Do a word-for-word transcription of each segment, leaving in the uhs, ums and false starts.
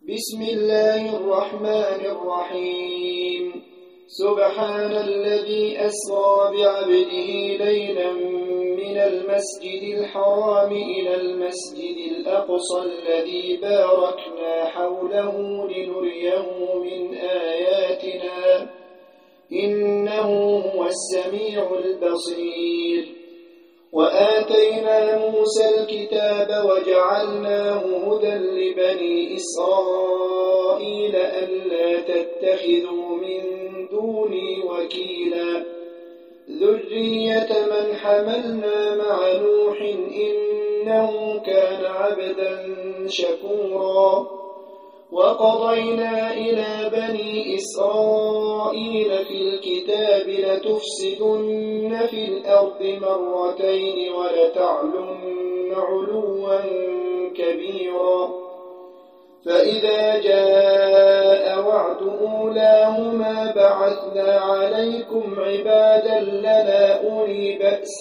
بسم الله الرحمن الرحيم سبحان الذي أسرى بعبده ليلا من المسجد الحرام إلى المسجد الأقصى الذي باركنا حوله لنريه من آياتنا إنه هو السميع البصير وآتينا موسى الكتاب وجعلناه هدى لبني إسرائيل ألا تتخذوا من دوني وكيلا ذرية من حملنا مع نوح إنه كان عبدا شكورا وقضينا إلى بني إسرائيل في الكتاب لتفسدن في الأرض مرتين ولتعلن علوا كبيرا فإذا جاء وعد أولاهما بعثنا عليكم عبادا لنا أولي بأس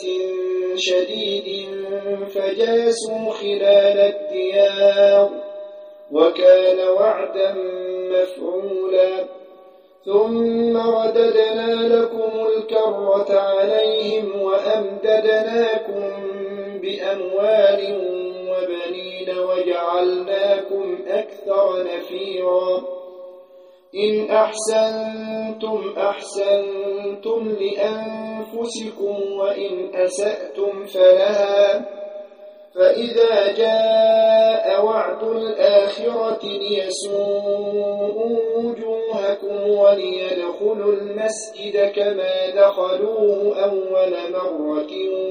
شديد فجاسوا خلال الديار وكان وعدا مفعولا ثم رددنا لكم الكرة عليهم وأمددناكم بأموال وبنين وجعلناكم أكثر نفيرا إن أحسنتم أحسنتم لأنفسكم وإن أسأتم فلها فإذا جاء وعد الآخرة ليسوءوا وجوهكم وليدخلوا المسجد كما دخلوه أول مرة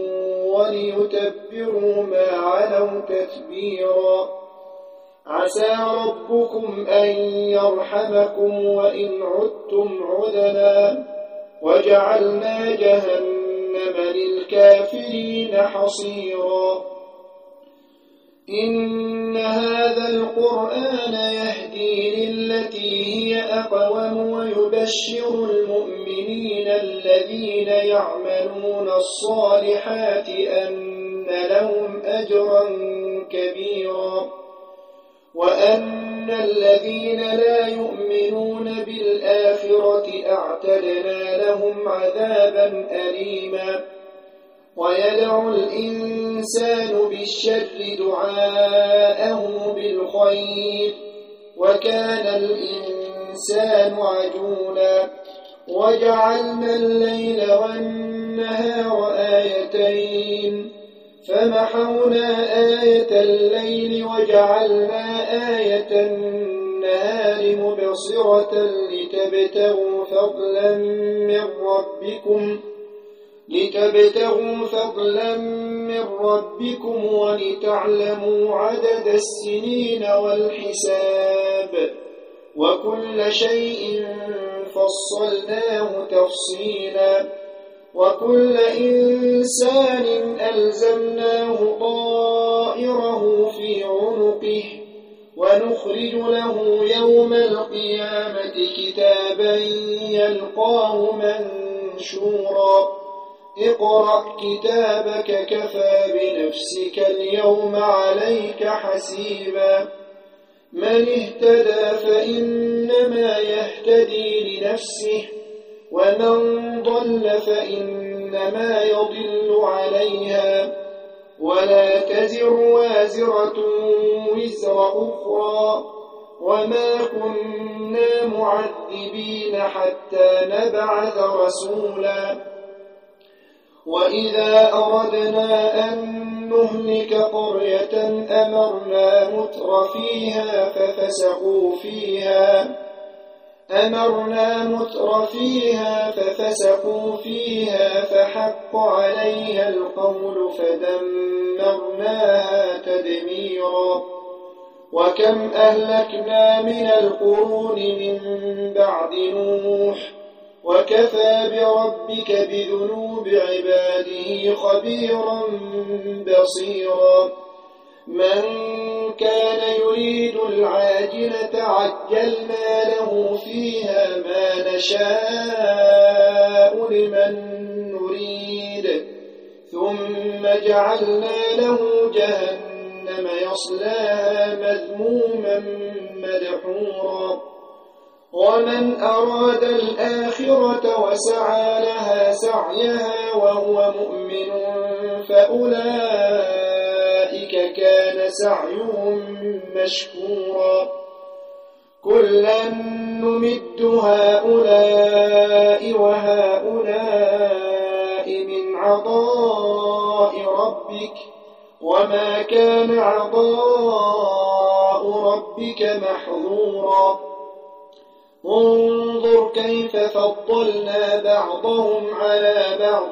وليتبروا ما علوا تتبيرا عسى ربكم أن يرحمكم وإن عدتم عدنا وجعلنا جهنم للكافرين حصيرا إن هذا القرآن يهدي للتي هي أقوم ويبشر المؤمنين الذين يعملون الصالحات أن لهم أجرا كبيرا وأن الذين لا يؤمنون بالآخرة أعتدنا لهم عذابا أليما ويدعو الإنسان بالشر دعاءه بالخير وكان الإنسان عجولا وجعلنا الليل والنهار آيتين فمحونا آية الليل وجعلنا آية النهار مبصرة لتبتغوا فضلا من ربكم لتبتغوا فضلا من ربكم ولتعلموا عدد السنين والحساب وكل شيء فصلناه تفصيلا وكل إنسان ألزمناه طائره في عنقه ونخرج له يوم القيامة كتابا يلقاه منشورا اقرأ كتابك كفى بنفسك اليوم عليك حسيبا من اهتدى فإنما يهتدي لنفسه ومن ضل فإنما يضل عليها ولا تزر وازرة وزر أخرى وما كنا معذبين حتى نبعث رسولا وإذا أردنا أن نهلك قرية أمرنا متر فيها ففسقوا فيها أمرنا متر فيها ففسقوا فيها فحق عليها القول فدمرناها تدميرا وكم أهلكنا من القرون من بعد نوح وكفى بربك بذنوب عباده خبيرا بصيرا من كان يريد العاجلة عجلنا له فيها ما نشاء لمن نريد ثم جعلنا له جهنم يصلاها مذموما مدحورا ومن أراد الآخرة وسعى لها سعيها وهو مؤمن فأولئك كان سعيهم مشكورا كلا نمد هؤلاء وهؤلاء من عطاء ربك وما كان عطاء ربك محظورا انظر كيف فضلنا بعضهم على بعض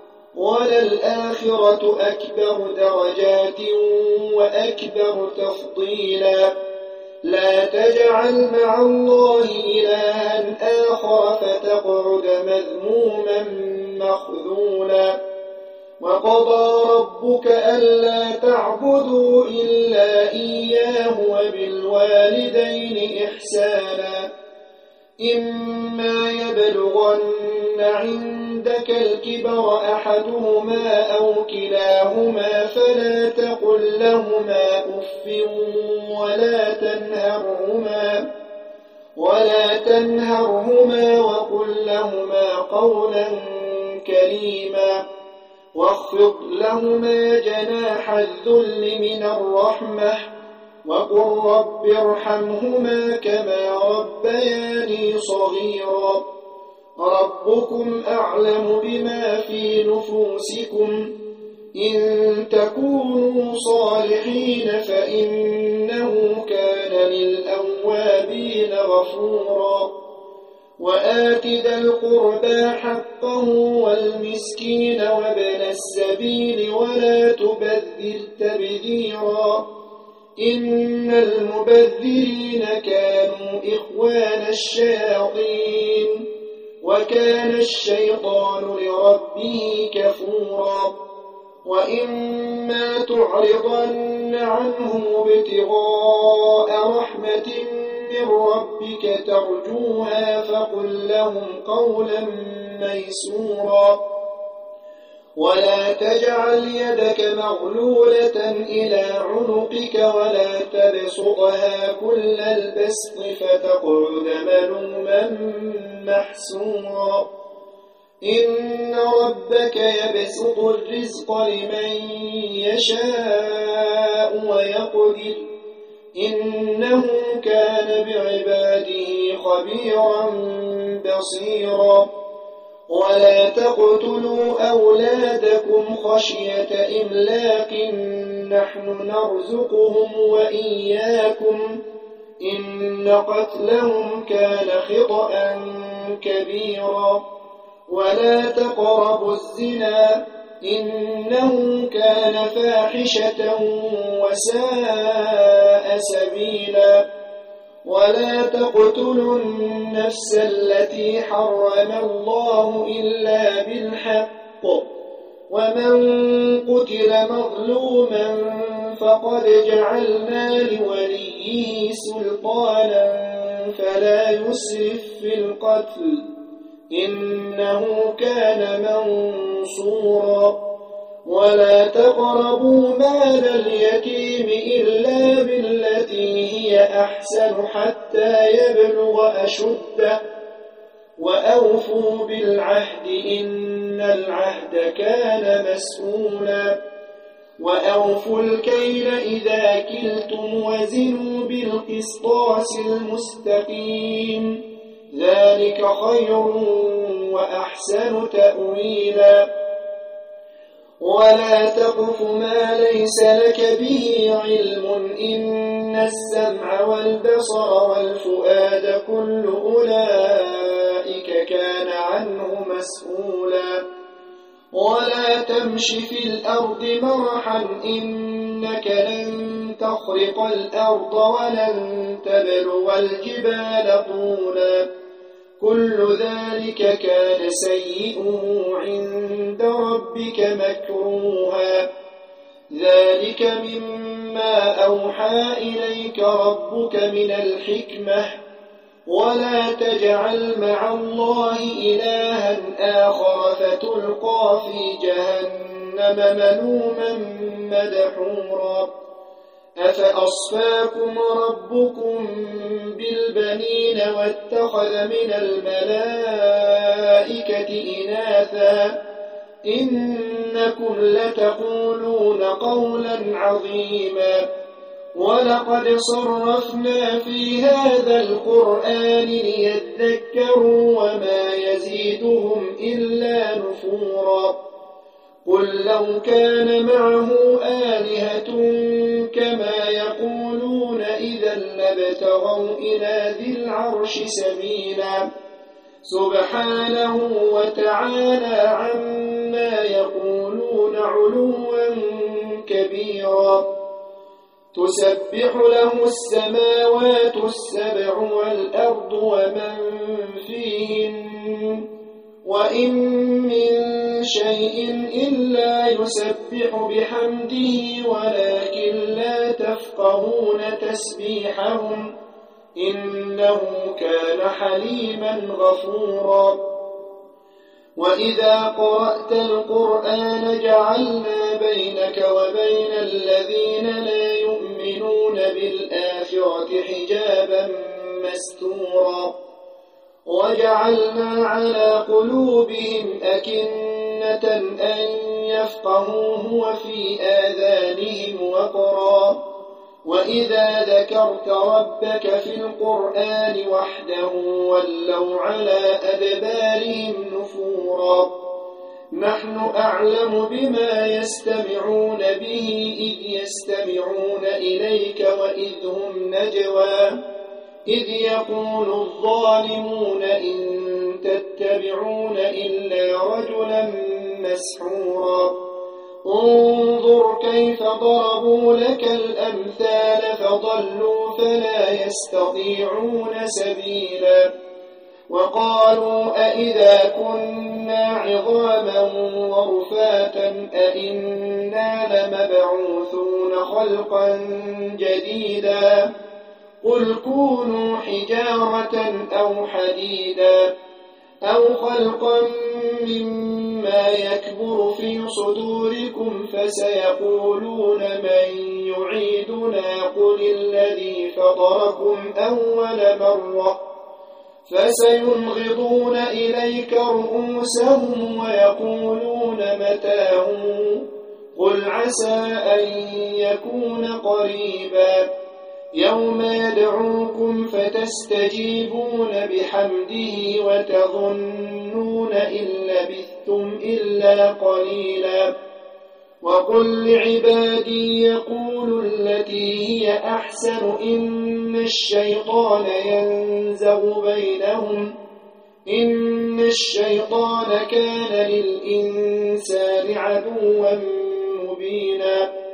وللآخرة أكبر درجات وأكبر تفضيلا لا تجعل مع الله إلها آخر فتقعد مذموما مخذولا وقضى ربك ألا تعبدوا إلا إياه وبالوالدين إحسانا إما يبلغن عندك الكبر أحدهما أو كلاهما فلا تقل لهما أف ولا تنهرهما ولا تنهرهما وقل لهما قولا كريما واخفض لهما جناح الذل من الرحمة وقل رب ارحمهما كما ربياني صغيرا ربكم أعلم بما في نفوسكم إن تكونوا صالحين فإنه كان للأوابين غفورا وآت ذا القربى حقه والمسكين وابن السبيل ولا تبذر تبذيرا إن المبذرين كانوا إخوان الشياطين وكان الشيطان لربه كفورا وإما تعرضن عنه ابتغاء رحمة من ربك ترجوها فقل لهم قولا ميسورا ولا تجعل يدك مغلولة إلى عنقك ولا تبسطها كل البسط فتقعد ملوما محسورا إن ربك يبسط الرزق لمن يشاء ويقدر إنه كان بعباده خبيرا بصيرا ولا تقتلوا أولادكم خشية إملاق نحن نرزقهم وإياكم إن قتلهم كان خطأ كبيرا ولا تقربوا الزنا إنه كان فاحشة وساء سبيلا ولا تقتلوا النفس التي حرم الله إلا بالحق ومن قتل مظلوما فقد جعلنا لوليه سلطانا فلا يسرف في القتل إنه كان منصورا ولا تقربوا مال اليتيم إلا بالتي هي أحسن حتى يبلغ أشده وأوفوا بالعهد إن العهد كان مسؤولا وأوفوا الكيل إذا كلتم وزنوا بالقسطاس المستقيم ذلك خير وأحسن تأويلا ولا تقف ما ليس لك به علم إن السمع والبصر والفؤاد كل أولئك كان عنه مسؤولا ولا تمش في الأرض مرحا إنك لن تخرق الأرض ولن تبلغ الجبال طولا كل ذلك كان سيئه عند ربك مكروها ذلك مما أوحى إليك ربك من الحكمة ولا تجعل مع الله إلها آخر فتلقى في جهنم ملوما مدحورا أفأصفاكم ربكم بالبنين واتخذ من الملائكة إناثا إنكم لتقولون قولا عظيما ولقد صرفنا في هذا القرآن ليذكروا وما يزيدهم إلا نفورا قل لو كان معه آلهة كما يقولون إذا لابتغوا إلى ذي العرش سبيلا سبحانه وتعالى عما يقولون علوا كبيرا تسبح له السماوات السبع والأرض ومن فيهن وإن من شيء إلا يسبح بحمده ولكن لا تفقهون تسبيحهم إنه كان حليما غفورا وإذا قرأت القرآن جعلنا بينك وبين الذين لا يؤمنون بالآخرة حجابا مستورا وجعلنا على قلوبهم أكنة أن يفقهوه وفي آذانهم وقرا وإذا ذكرت ربك في القرآن وحده ولوا على أدبارهم نفورا نحن أعلم بما يستمعون به إذ يستمعون إليك وإذ هم نجوى إذ يقول الظالمون إن تتبعون إلا رجلا مسحورا انظر كيف ضربوا لك الأمثال فضلوا فلا يستطيعون سبيلا وقالوا أئذا كنا عظاما ورفاتا أئنا لمبعوثون خلقا جديدا قل كونوا حجارة أو حديدا أو خلقا مما يكبر في صدوركم فسيقولون من يعيدنا قل الذي فطركم أول مرة فسينغضون إليك رؤوسهم ويقولون متاه قل عسى أن يكون قريبا يوم يدعوكم فتستجيبون بحمده وتظنون إن لبثتم إلا قليلا وقل لعبادي يقولوا التي هي أحسن إن الشيطان ينزغ بينهم إن الشيطان كان للإنسان عدوا مبينا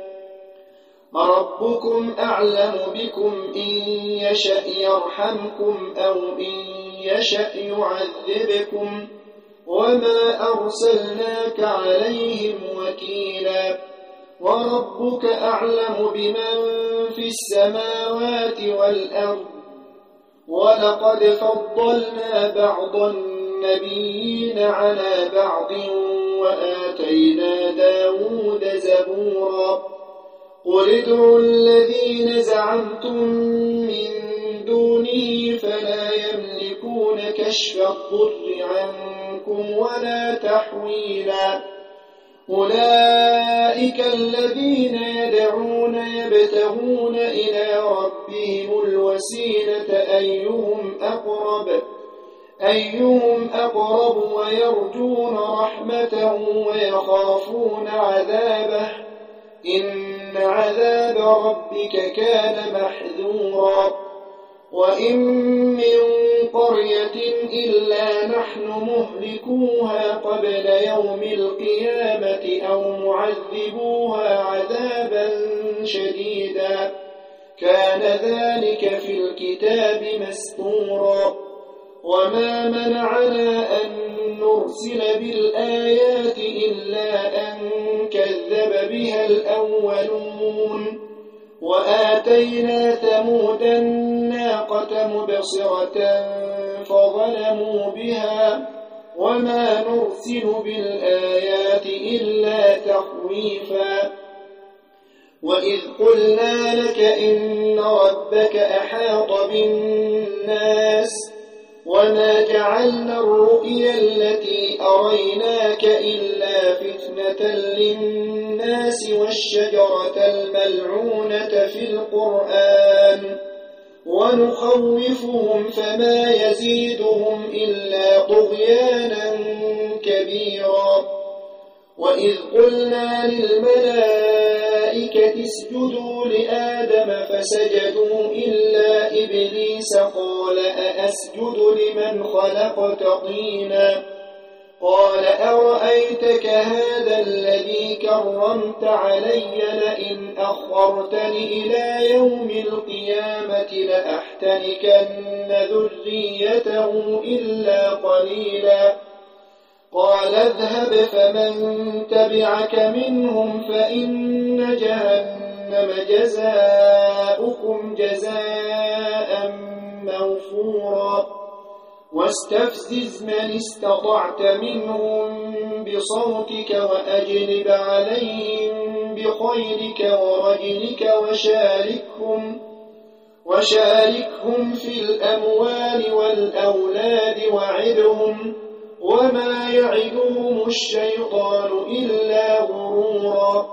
ربكم أعلم بكم إن يشأ يرحمكم أو إن يشأ يعذبكم وما أرسلناك عليهم وكيلا وربك أعلم بمن في السماوات والأرض ولقد فضلنا بعض النبيين على بعض وآتينا داود زبورا قل ادعوا الذين زعمتم من دونه فلا يملكون كشف الضر عنكم ولا تحويلا أولئك الذين يدعون يبتغون إلى ربهم الوسيلة أيهم أقرب أيهم أقرب ويرجون رحمته ويخافون عذابه إن عذاب ربك كان محذورا وإن من قرية إلا نحن مهلكوها قبل يوم القيامة أو معذبوها عذابا شديدا كان ذلك في الكتاب مسطورا وما منعنا أن نرسل بالآيات إلا أن كذب بها الأولون وآتينا ثمود الناقة مبصرة فظلموا بها وما نرسل بالآيات إلا تخويفا وإذ قلنا لك إن ربك أحاط بالناس وما جعلنا الرؤيا التي أريناك إلا فتنة للناس والشجرة الملعونة في القرآن ونخوفهم فما يزيدهم إلا طغيانا كبيرا. وإذ قلنا للملائكة اسجدوا لآدم فسجدوا إلا إبليس قال أأسجد لمن خلقت طينا قال أرأيتك هذا الذي كرمت علي لئن أخرتني إلى يوم القيامة لأحتركن ذريته إلا قليلا. قال اذهب فمن تبعك منهم فإن جهنم جزاؤكم جزاء موفورا. واستفزز من استطعت منهم بصوتك وأجلب عليهم بخيلك ورجلك وشاركهم, وشاركهم في الأموال والأولاد وعدهم وما يعدهم الشيطان إلا غرورا.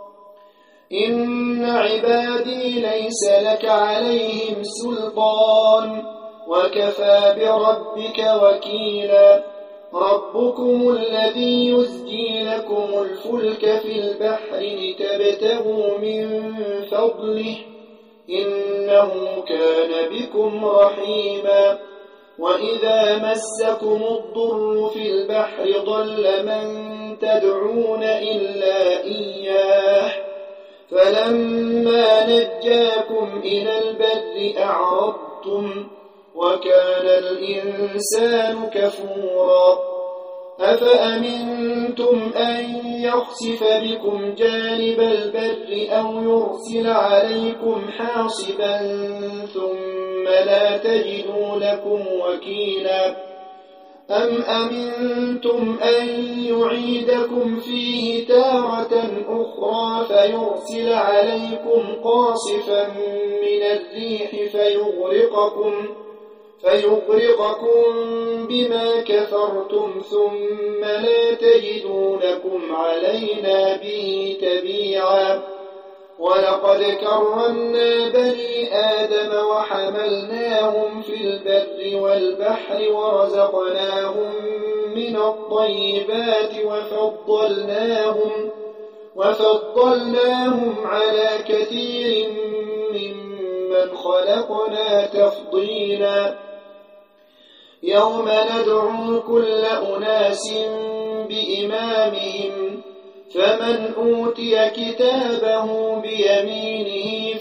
إن عبادي ليس لك عليهم سلطان وكفى بربك وكيلا. ربكم الذي يزجي لكم الفلك في البحر لتبتغوا من فضله إنه كان بكم رحيما. وإذا مسكم الضر في البحر ضل من تدعون إلا إياه فلما نجاكم إلى البر أعرضتم وكان الإنسان كفورا. أفأمنتم أن يخسف بكم جانب البر أو يرسل عليكم حاصبا ثم لا تجدوا لكم وكيلا. أم أمنتم أن يعيدكم فيه تارة أخرى فيرسل عليكم قاصفا من الريح فيغرقكم فيغرقكم بما كفرتم ثم لا تجدوا لكم علينا به تبيعا. ولقد كرمنا بني آدم وحملناهم في البر والبحر ورزقناهم من الطيبات وفضلناهم, وفضلناهم على كثير ممن خلقنا تفضيلا. يوم ندعو كل أناس بإمامهم فمن أوتي كتابه بيمينه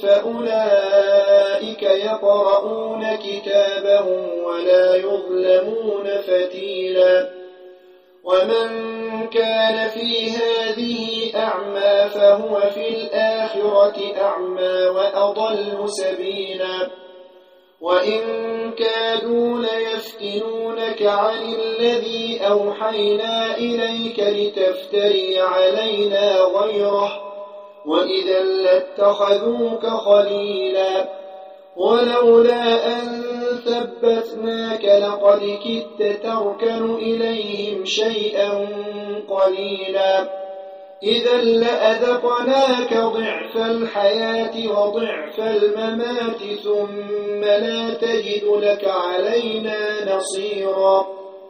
فأولئك يقرؤون كتابهم ولا يظلمون فتيلا. ومن كان في هذه أعمى فهو في الآخرة أعمى وأضل سبيلا. وإن كادوا ليفتنونك عن الذي أوحينا إليك لتفتري علينا غيره وإذا لاتخذوك خليلا. ولولا أن ثبتناك لقد كدت تركن إليهم شيئا قليلا. إذا لأذقناك ضعف الحياة وضعف الممات ثم لا تجد لك علينا نصيرا.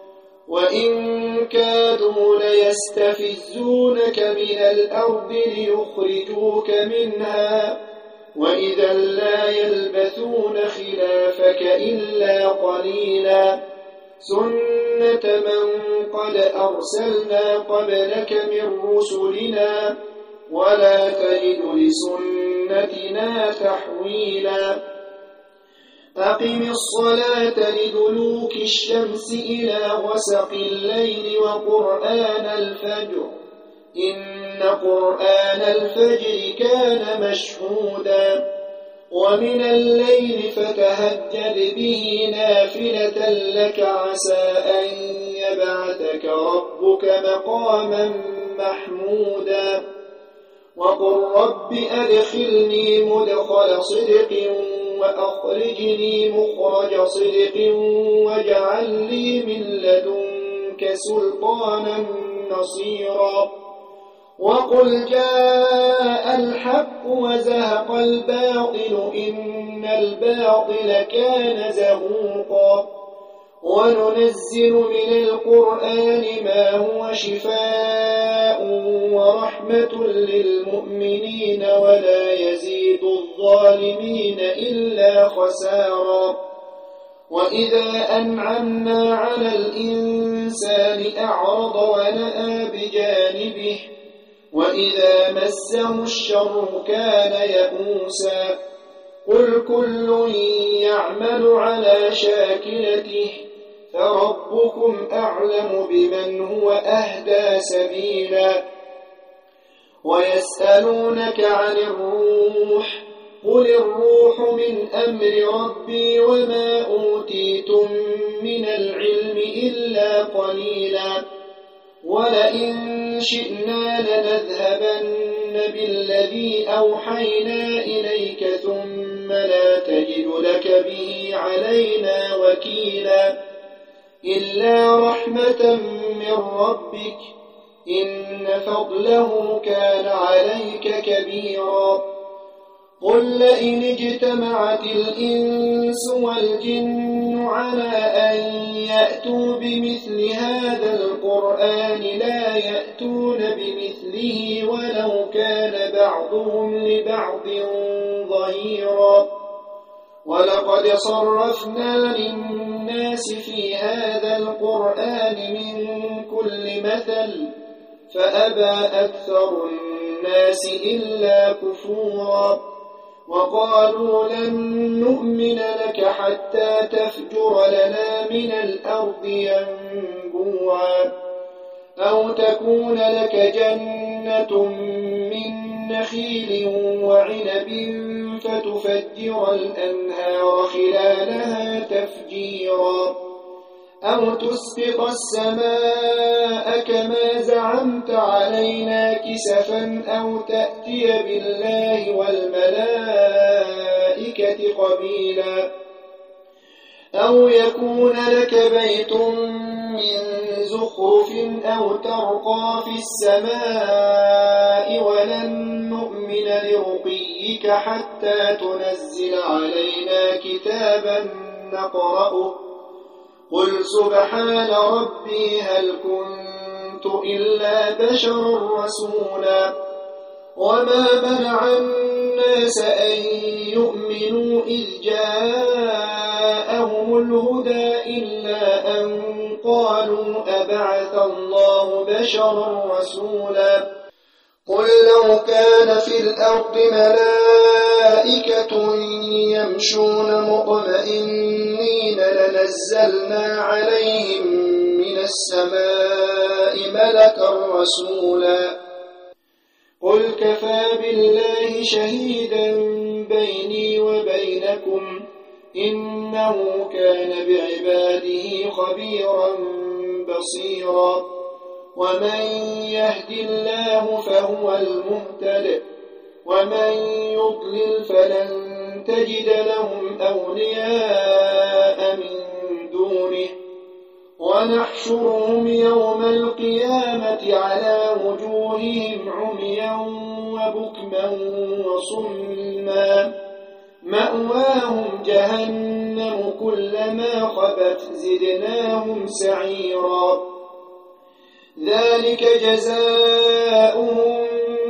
وإن كادوا ليستفزونك من الأرض ليخرجوك منها وإذا لا يلبثون خلافك إلا قليلا. سنة من قد أرسلنا قبلك من رسلنا ولا تجد لسنتنا تحويلا. أقم الصلاة لدلوك الشمس إلى غسق الليل وقرآن الفجر إن قرآن الفجر كان مشهودا. ومن الليل فتهجد به نافلة لك عسى أن يبعثك ربك مقاما محمودا. وقل رب أدخلني مدخل صدق وأخرجني مخرج صدق واجعل لي من لدنك سلطانا نصيرا وقل جاء الحق وزهق الباطل إن الباطل كان زهوقا وننزل من القرآن ما هو شفاء ورحمة للمؤمنين ولا يزيد الظالمين إلا خسارا وإذا أنعمنا على الإنسان أعرض ونأى بجانبه وإذا مسه الشر كان يئوسا قل كل يعمل على شاكلته فربكم أعلم بمن هو أهدى سبيلا ويسألونك عن الروح قل الروح من أمر ربي وما أوتيتم من العلم إلا قليلا ولئن شئنا لنذهبن بالذي أوحينا إليك ثم لا تجد لك به علينا وكيلا إلا رحمة من ربك إن فضله كان عليك كبيرا قل لئن اجتمعت الإنس والجن على أن يأتوا بمثل هذا القرآن لا يأتون بمثله ولو كان بعضهم لبعض ظهيرا ولقد صرفنا للناس في هذا القرآن من كل مثل فأبى أكثر الناس إلا كفورا وقالوا لن نؤمن لك حتى تفجر لنا من الأرض ينبوعا أو تكون لك جنة من نخيل وعنب فتفجر الأنهار خلالها تفجيرا أو تسقط السماء كما زعمت علينا كسفا أو تأتي بالله والملائكة قبيلا أو يكون لك بيت من زخرف أو ترقى في السماء ولن نؤمن لرقيك حتى تنزل علينا كتابا نقرأه قل سبحان ربي هل كنت إلا بشر رسولا وما منع الناس أن يؤمنوا إذ جاءهم الهدى إلا أن قالوا أبعث الله بشرا رسولا قل لو كان في الأرض ملائكة يمشون مطمئنين لنزلنا عليهم من السماء ملكا رسولا قل كفى بالله شهيدا بيني وبينكم إنه كان بعباده خبيرا بصيرا ومن يهد الله فهو المهتد ومن يضلل فلن تجد لهم أولياء من دونه ونحشرهم يوم القيامة على وجوههم عميا وبكما وصما مأواهم جهنم كلما خبت زدناهم سعيرا ذلك جزاؤهم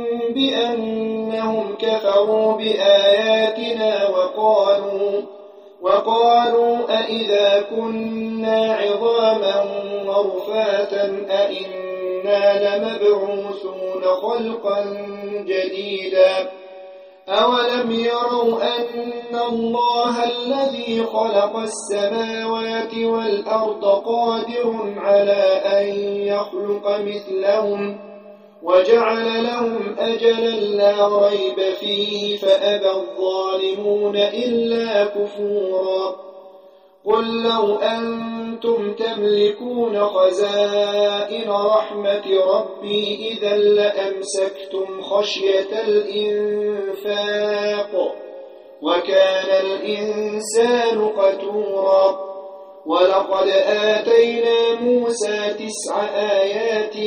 بأنهم كفروا بآياتنا وقالوا وقالوا أئذا كنا عظاما ورفاتا أئنا لمبعوثون خلقا جديدا أولم يروا أن الله الذي خلق السماوات والأرض قادر على أن يخلق مثلهم وجعل لهم أجلا لا ريب فيه فأبى الظالمون إلا كفورا قل لو أنتم تملكون خزائن رحمة ربي إذا لأمسكتم خشية الإنفاق وكان الإنسان قتورا ولقد آتينا موسى تسع آيات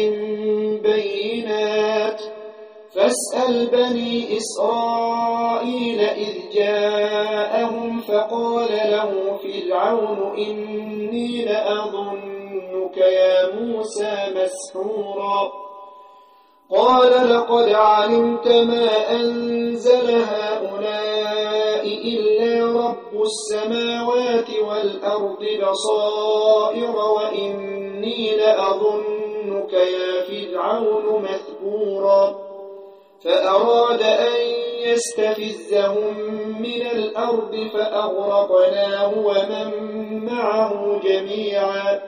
بينات فاسأل بني إسرائيل إذ جاءهم فقال له فرعون إني لأظنك يا موسى مسحورا قال لقد علمت ما أنزل هؤلاء إلا رب السماوات والأرض بصائر وإني لأظنك يا فرعون مثبورا فأراد أن يستفزهم من الأرض فأغرقناه ومن معه جميعا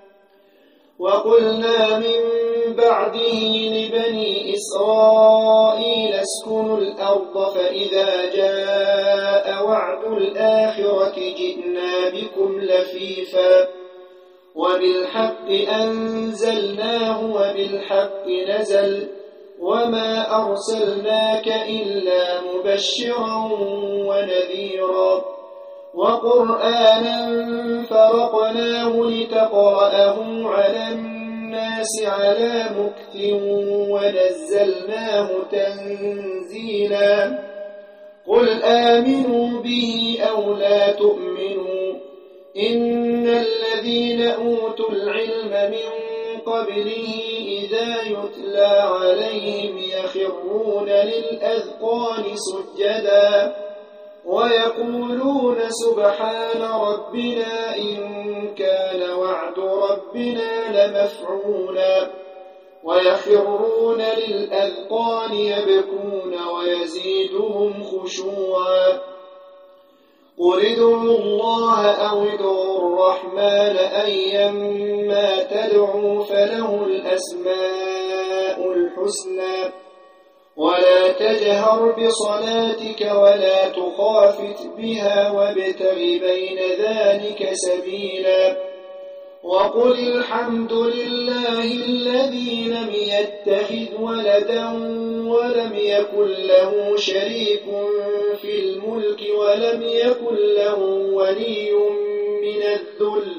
وقلنا من بعده لبني إسرائيل اسكنوا الأرض فإذا جاء وعد الآخرة جئنا بكم لفيفا وبالحق أنزلناه وبالحق نزل وما أرسلناك إلا مبشرا ونذيرا وقرآنا فرقناه لتقرأه على الناس على مكث ونزلناه تنزيلا قل آمنوا به أو لا تؤمنوا إن الذين أوتوا العلم من قبله إذا يتلى عليهم يخرون للأذقان سجدا ويقولون سبحان ربنا إن كان وعد ربنا لمفعولا ويخرون للأذقان يبكون ويزيدهم خشوعا قل ادعوا الله أو ادعوا الرحمن أيما تدعوا فله الأسماء الحسنى ولا تجهر بصلاتك ولا تخافت بها وابتغ بين ذلك سبيلا وقل الحمد لله الذي لم يتخذ ولدا ولم يكن له شريك في الملك ولم يكن له ولي من الذل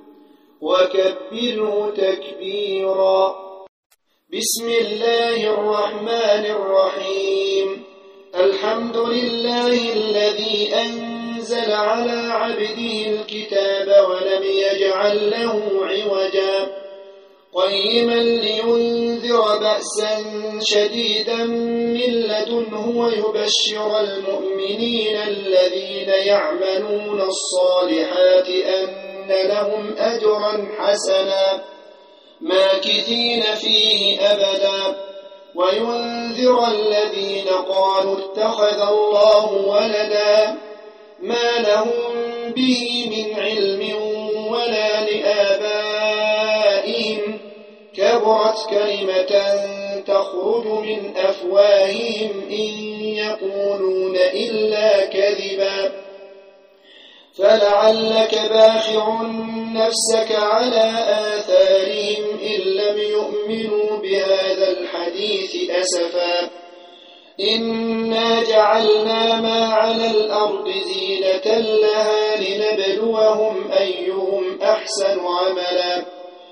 وكبره تكبيرا بسم الله الرحمن الرحيم الحمد لله الذي أنزل على عبده الكتاب ولم يجعل له عوجا قيما لينذر بأسا شديدا من لدنه ويبشر المؤمنين الذين يعملون الصالحات أن لهم أجرا حسنا ماكثين فيه أبدا وينذر الذين قالوا اتخذ الله ولدا ما لهم به من علم ولا لآبائهم كبرت كلمة تخرج من أفواههم إن يقولون إلا كذبا فلعلك باخع نفسك على آثارهم إن لم يؤمنوا بهذا الحديث أسفا إنا جعلنا ما على الأرض زينة لها لنبلوهم أيهم أحسن عملا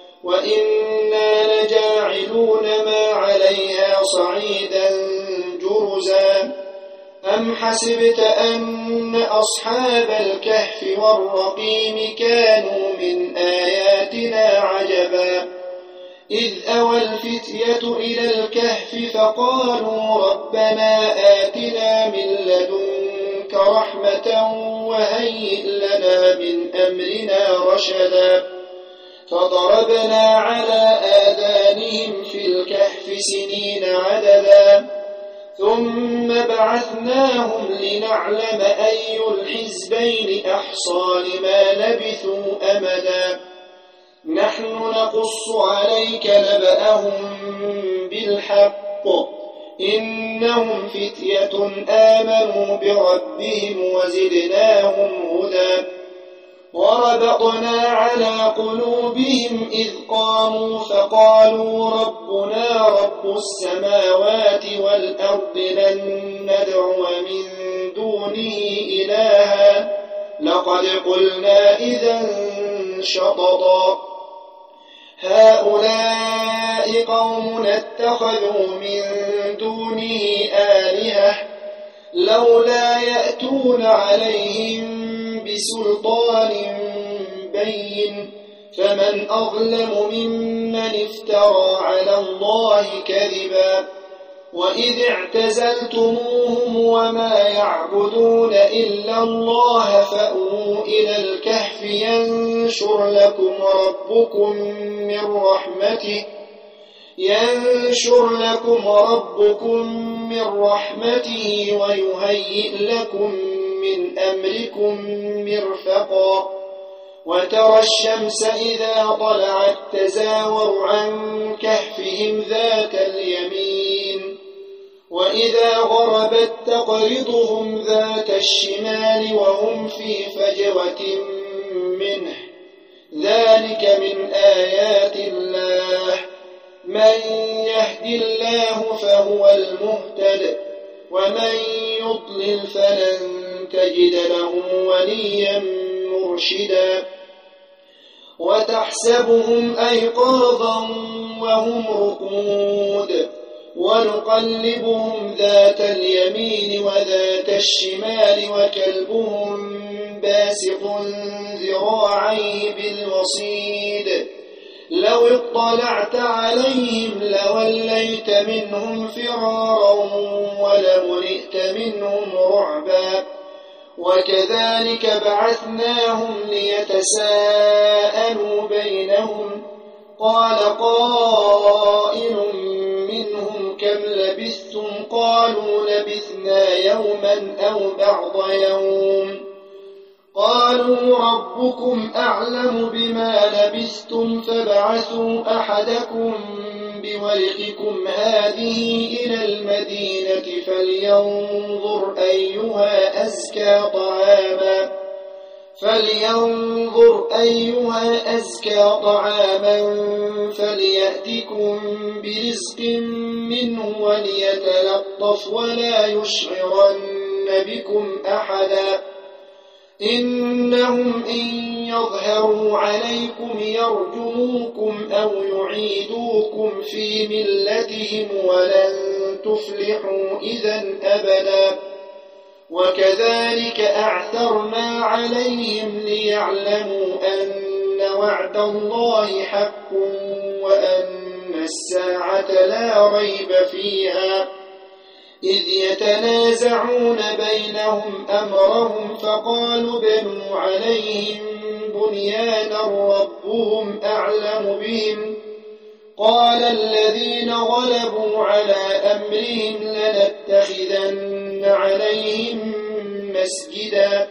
وإنا لجاعلون ما عليها صعيدا جرزا أم حسبت أن أصحاب الكهف والرقيم كانوا من آياتنا عجبا إذ أوى الفتية إلى الكهف فقالوا ربنا آتنا من لدنك رحمة وهيئ لنا من أمرنا رشدا فضربنا على آذانهم في الكهف سنين عددا ثم بعثناهم لنعلم أي الحزبين أحصى لما لبثوا أمدا نحن نقص عليك نبأهم بالحق إنهم فتية آمنوا بربهم وزدناهم هدى وربطنا على قلوبهم إذ قاموا فقالوا ربنا رب السماوات والأرض لن ندعو من دونه إلها لقد قلنا إذا شططا هؤلاء قوم اتخذوا من دونه آلهة لولا يأتون عليهم بسلطان بين فمن أظلم ممن افترى على الله كذبا وإذ اعتزلتموهم وما يعبدون إلا الله فأووا إلى الكهف ينشر لكم ربكم من رحمته ينشر لكم ربكم من رحمته ويهيئ لكم من أمركم مرفقا وترى الشمس إذا طلعت تزاور عن كهفهم ذات اليمين وإذا غربت تقرضهم ذات الشمال وهم في فجوة منه ذلك من آيات الله من يهد الله فهو المهتد ومن يضلل فلن تجد له وليا مرشدا وتحسبهم أيقاظا وهم رقود ونقلبهم ذات اليمين وذات الشمال وكلبهم باسط ذراعيه بالوصيد لو اطلعت عليهم لوليت منهم فرارا ولملئت منهم رعبا وكذلك بعثناهم ليتساءلوا بينهم قال قائل منهم كم لبثتم قالوا لبثنا يوما أو بعض يوم قالوا ربكم أعلم بما لبثتم فابعثوا أحدكم بورقكم هذه إلى المدينة فلينظر أيها أزكى طعاما فلينظر أيها أزكى طعاما فليأتكم برزق منه وليتلطف ولا يشعرن بكم أحدا إنهم إن يظهروا عليكم يرجموكم أو يعيدوكم في ملتهم ولن تفلحوا إذا أبدا وكذلك أعثرنا عليهم ليعلموا أن وعد الله حق وأن الساعة لا ريب فيها إذ يتنازعون بينهم أمرهم فقالوا بنوا عليهم بنيانا ربهم أعلم بهم قال الذين غلبوا على أمرهم لنتخذن عليهم مسجدا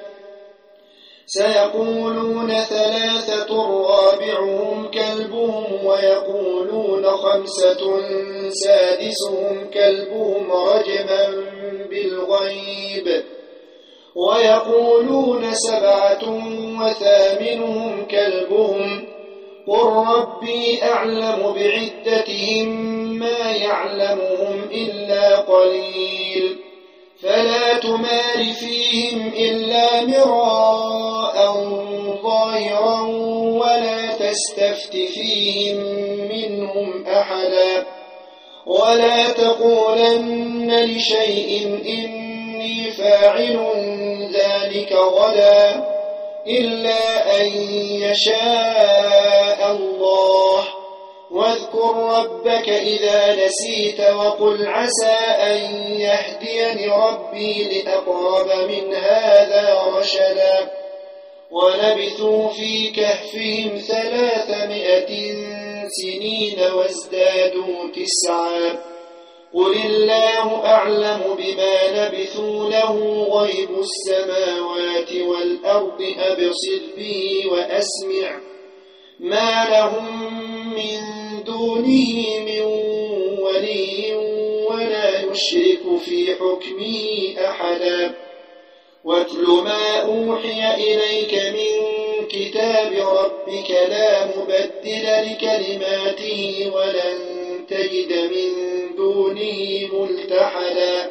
سيقولون ثلاثة رابعهم كلبهم ويقولون خمسة سادسهم كلبهم رجما بالغيب ويقولون سبعة وثامنهم كلبهم قل ربي أعلم بعدتهم ما يعلمهم إلا قليل فلا تمار فيهم إلا مراء ظاهرا ولا تستفت فيهم منهم أحدا ولا تقولن لشيء إني فاعل ذلك غدا إلا أن يشاء الله واذكر ربك إذا نسيت وقل عسى أن يهديني ربي لأقرب من هذا رشدا ولبثوا في كهفهم ثلاثمائة سنين وازدادوا تسعا قل الله أعلم بما لبثوا له غيب السماوات والأرض أبصر به وأسمع ما لهم من دونه من ولي ولا يشرك في حكمه أحدا واتل ما أوحي إليك من كتاب ربك لا مبدل لكلماته ولن تجد من دونه ملتحدا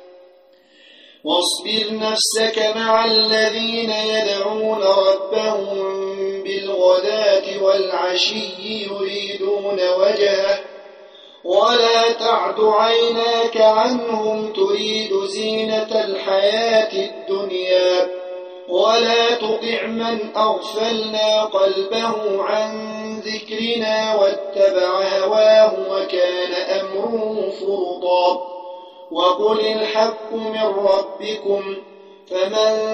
واصبر نفسك مع الذين يدعون ربهم بالغداة والعشي يريدون وجهه ولا تعد عيناك عنهم تريد زينة الحياة الدنيا ولا تطع من أغفلنا قلبه عن ذكرنا واتبع هواه وكان أمره فرطا وقل الحق من ربكم فمن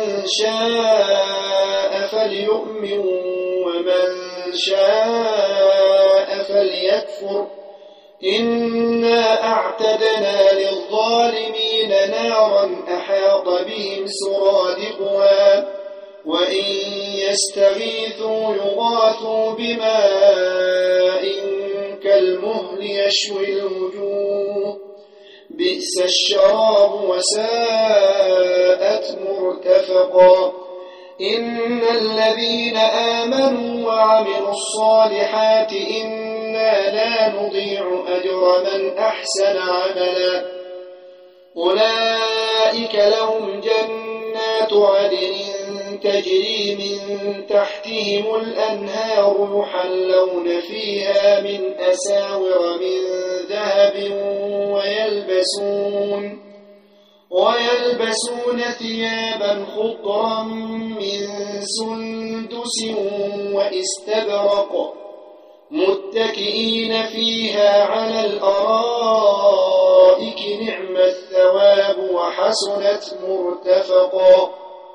شاء فليؤمن ومن شاء فليكفر إنا أعتدنا للظالمين نارا أحاط بهم سرادقها وإن يستغيثوا يغاثوا بماء كالمهل يشوي الوجوه بئس الشراب وساءت مرتفقا إن الذين آمنوا وعملوا الصالحات إنا لا نضيع أجر من أحسن عملا أولئك لهم جنات عدن تجري من تحتهم الأنهار يحلون فيها من أساور من ذهب ويلبسون ويلبسون ثيابا خضرا من سندس واستبرق متكئين فيها على الأرائك نعم الثواب وحسنت مرتفقا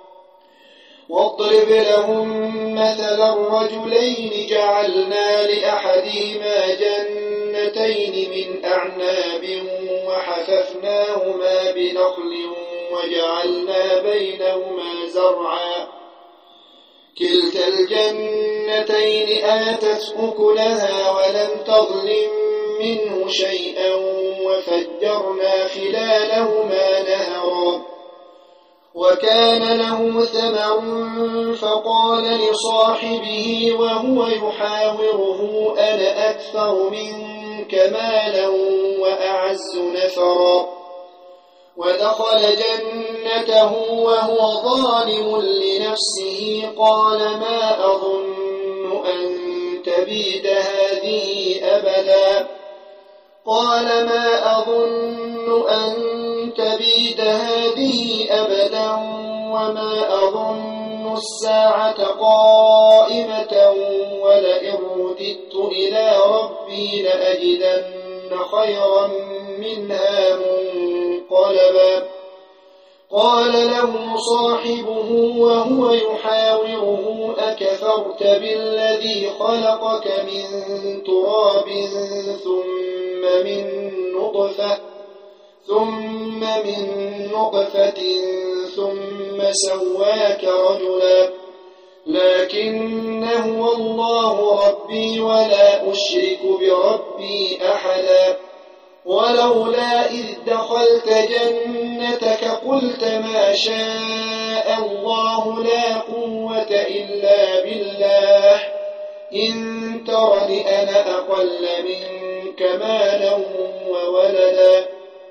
واضرب لهم مثل الرجلين جعلنا لأحدهما جنتين من أعناب وحففناهما بنخل وجعلنا بينهما زرعا كلتا الجنتين آتت أكلها ولم تظلم منه شيئا وفجرنا خلالهما نهرا وكان له ثمر فقال لصاحبه وهو يحاوره أنا أكثر منك مالا وأعز نفرا ودخل جنته وهو ظالم لنفسه قال ما أظن أن تبيد هذه أبدا قال ما أظن أن تبيد هذه أبدا وما أظن الساعة قائمة ولئن رددت إلى ربي لأجدن خيرا منها منقلبا قال له صاحبه وهو يحاوره أكفرت بالذي خلقك من تراب ثم من نطفة ثم من نطفة ثم سواك رجلا لكن هو الله ربي ولا أشرك بربي أحدا ولولا إذ دخلت جنتك قلت ما شاء الله لا قوة إلا بالله إن ترني أنا أقل منك مالا وولدا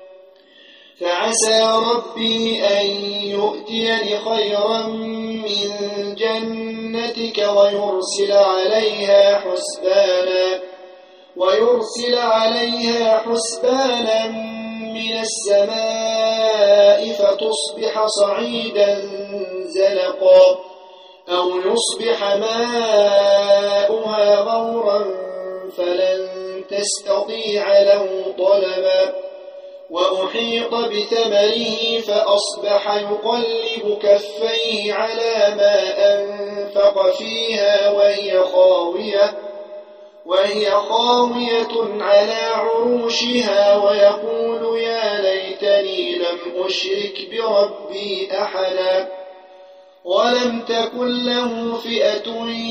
فعسى ربي أن يؤتيني خيرا من جنتك ويرسل عليها حسبانا ويرسل عليها حسبانا من السماء فتصبح صعيدا زلقا أو يصبح ماؤها غورا فلن تستطيع له طلبا وأحيط بثمره فأصبح يقلب كفيه على ما أنفق فيها وهي خاوية وهي خاوية على عروشها ويقول يا ليتني لم أشرك بربي أحدا ولم تكن له فئة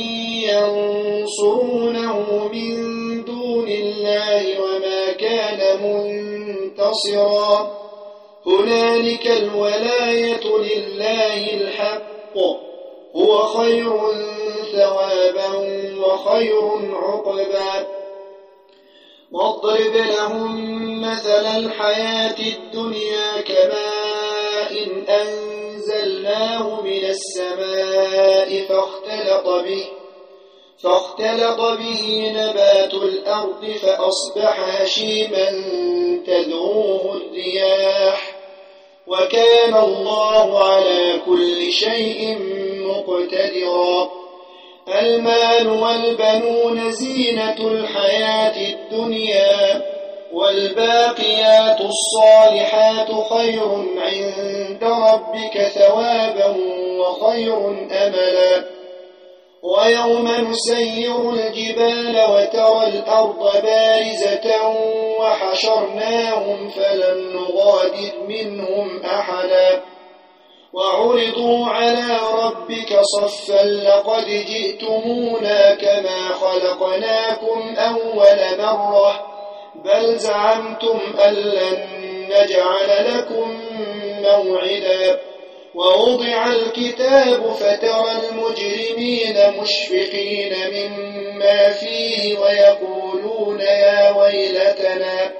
ينصرونه من دون الله وما كان منتصرا هنالك الولاية لله الحق هو خير ثوابا وخير عقبا. واضرب لهم مثل الحياة الدنيا كماء أنزلناه من السماء فاختلط به فاختلط به نبات الأرض فأصبح هشيما تذروه الرياح وكان الله على كل شيء مقتدرا. المال والبنون زينة الحياة الدنيا والباقيات الصالحات خير عند ربك ثوابا وخير أملا. ويوم نسير الجبال وترى الأرض بارزة وحشرناهم فلم نغادر منهم أحدا وعرضوا على ربك صفا لقد جئتمونا كما خلقناكم أول مرة بل زعمتم أن لن نجعل لكم موعدا. ووضع الكتاب فترى المجرمين مشفقين مما فيه ويقولون يا ويلتنا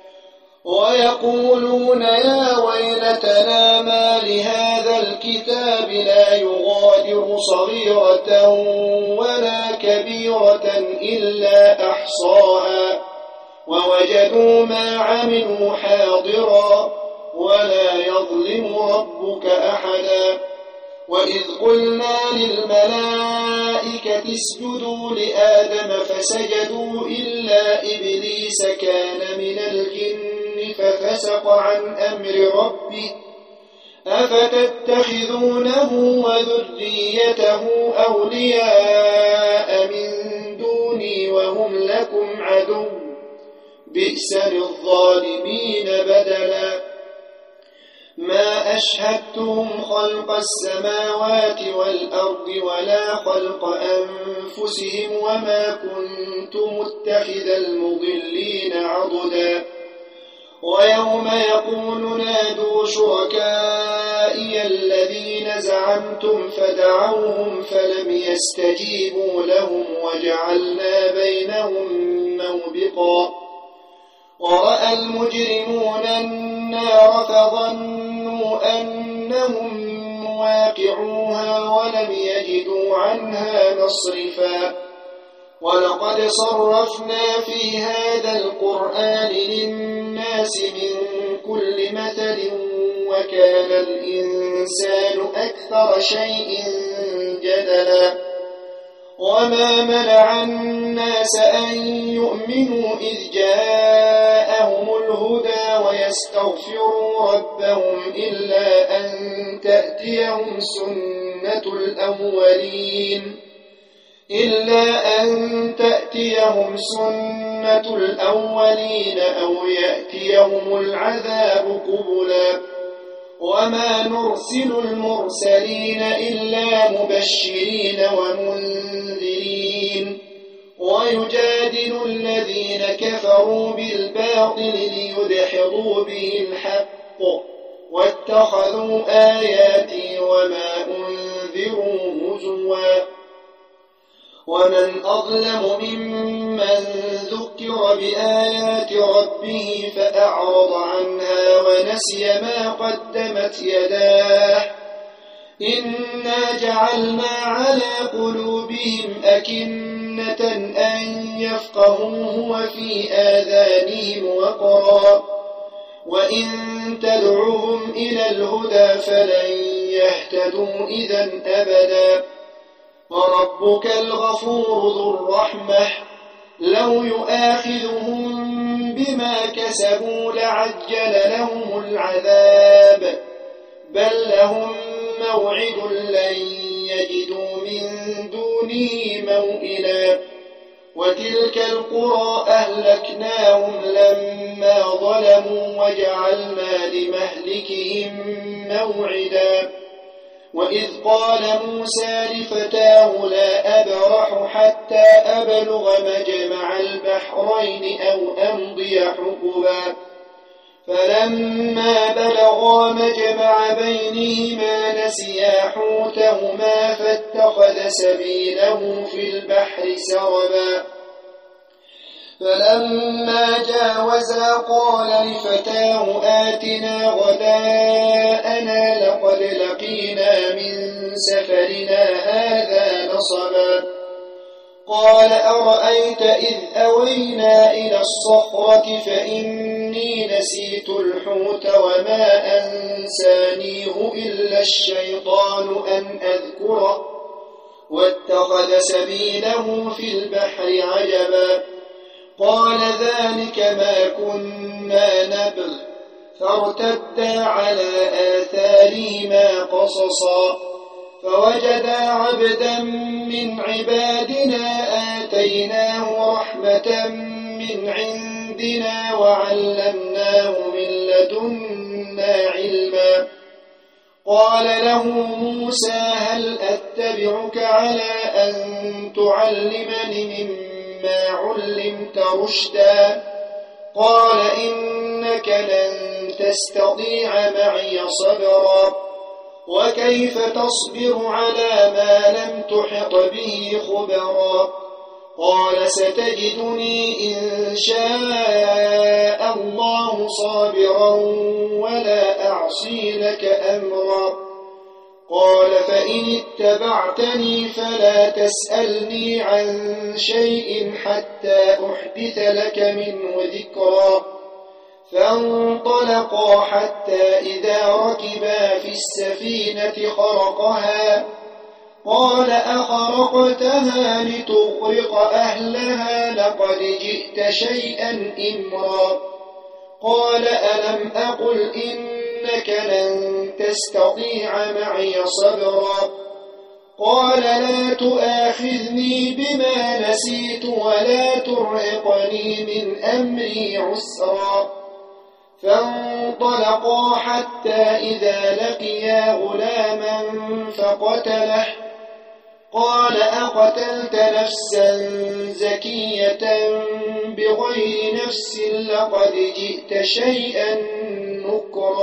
ويقولون يا ويلتنا ما لهذا الكتاب لا يغادر صغيرة ولا كبيرة إلا أحصاها ووجدوا ما عملوا حاضرا ولا يظلم ربك أحدا. وإذ قلنا للملائكة اسجدوا لآدم فسجدوا إلا إبليس كان من الجن ففسق عن أمر ربه أفتتخذونه وذريته أولياء من دوني وهم لكم عدو بئس للظالمين بدلا. ما أشهدتهم خلق السماوات والأرض ولا خلق أنفسهم وما كنت متخذ المضلين عضدا. ويوم يقول نادوا شركائي الذين زعمتم فدعوهم فلم يستجيبوا لهم وجعلنا بينهم موبقا. ورأى المجرمون النار فظنوا أنهم مواقعوها ولم يجدوا عنها مصرفا. ولقد صرفنا في هذا القرآن للناس من كل مثل وكان الإنسان أكثر شيء جدلا. وما منع الناس أن يؤمنوا إذ جاءهم الهدى ويستغفروا ربهم إلا أن تأتيهم سنة الأولين إلا أن تأتيهم سنة الأولين أو يأتيهم العذاب قبلا. وما نرسل المرسلين إلا مبشرين ومنذرين ويجادل الذين كفروا بالباطل ليدحضوا به الحق واتخذوا آياتي وما أنذروا هزوا. ومن أظلم ممن ذكر بآيات ربه فأعرض عنها ونسي ما قدمت يداه إنا جعلنا على قلوبهم أكنة أن يفقهوه وفي آذانهم وقرا وإن تدعوهم إلى الهدى فلن يهتدوا إذا أبدا. وربك الغفور ذو الرحمة لو يؤاخذهم بما كسبوا لعجل لهم العذاب بل لهم موعد لن يجدوا من دونه موئلا. وتلك القرى أهلكناهم لما ظلموا وجعلنا لمهلكهم موعدا. وإذ قال موسى لفتاه لا أبرح حتى أبلغ مجمع البحرين أو أمضي حقبا فلما بلغا مجمع بينهما نسيا حوتهما فاتخذ سبيله في البحر سربا فلما جاوزا قال لفتاه آتنا غداءنا لقد لقينا من سفرنا هذا نصبا قال أرأيت إذ أوينا إلى الصخرة فإني نسيت الحوت وما أنسانيه إلا الشيطان أن أذكره واتخذ سبيله في البحر عجبا قال ذلك ما كنا نبغ فارتدا على آثارهما قصصا فوجدا عبدا من عبادنا آتيناه رحمة من عندنا وعلمناه من لدنا علما قال له موسى هل أتبعك على أن تعلمني مما علمت رشدا قال إنك لن تستطيع معي صبرا وكيف تصبر على ما لم تحط به خبرا قال ستجدني إن شاء الله صابرا ولا أعصي لك أمرا قال فإن اتبعتني فلا تسألني عن شيء حتى أحدث لك منه ذكرا فانطلقا حتى إذا ركبا في السفينة خرقها قال أخرقتها لتغرق أهلها لقد جئت شيئا إمرا قال ألم أقل إنك لن تستطيع معي صبرا قال لا تؤاخذني بما نسيت ولا ترهقني من أمري عسرا فانطلقا حتى إذا لقيا غلاما فقتله قال أقتلت نفسا زكية بغير نفس لقد جئت شيئا نكرا